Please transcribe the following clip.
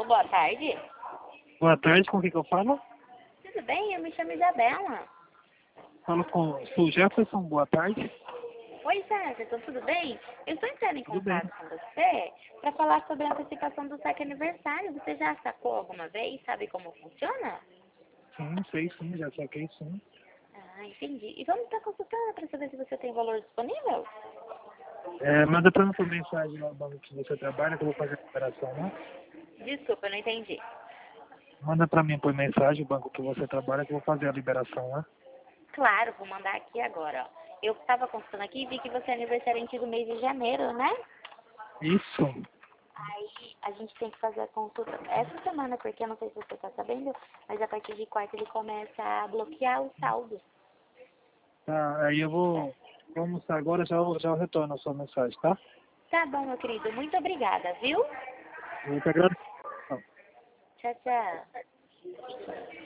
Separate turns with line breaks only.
Alô, boa tarde.
Boa tarde, com quem que eu falo?
Tudo bem? Eu me chamo Isabela.
Falo com o Jefferson, boa tarde.
Oi, Jefferson, tudo bem? Eu estou entrando em
Tudo bem.
contato com você para falar sobre a antecipação do seu aniversário. Você já sacou alguma vez? Sabe como funciona?
Sim, sei sim, já saquei sim.
Ah, entendi. E vamos estar consultando para saber se você tem valor disponível?
Manda pra mim por mensagem lá no banco que você trabalha, que eu vou fazer a operação lá.
Desculpa, eu não entendi.
Manda pra mim por mensagem o banco que você trabalha, que eu vou fazer a liberação lá.
Claro, vou mandar aqui agora, ó. Eu estava consultando aqui e vi que você é aniversariante do mês de janeiro, né?
Isso.
Aí a gente tem que fazer a consulta essa semana, porque eu não sei se você está sabendo, mas a partir de quarta ele começa a bloquear os saldos.
Tá, aí eu vou almoçar agora, já eu retorno a sua mensagem, tá?
Tá bom, meu querido. Muito obrigada, viu?
Eu te agradeço.
Tchau, tchau.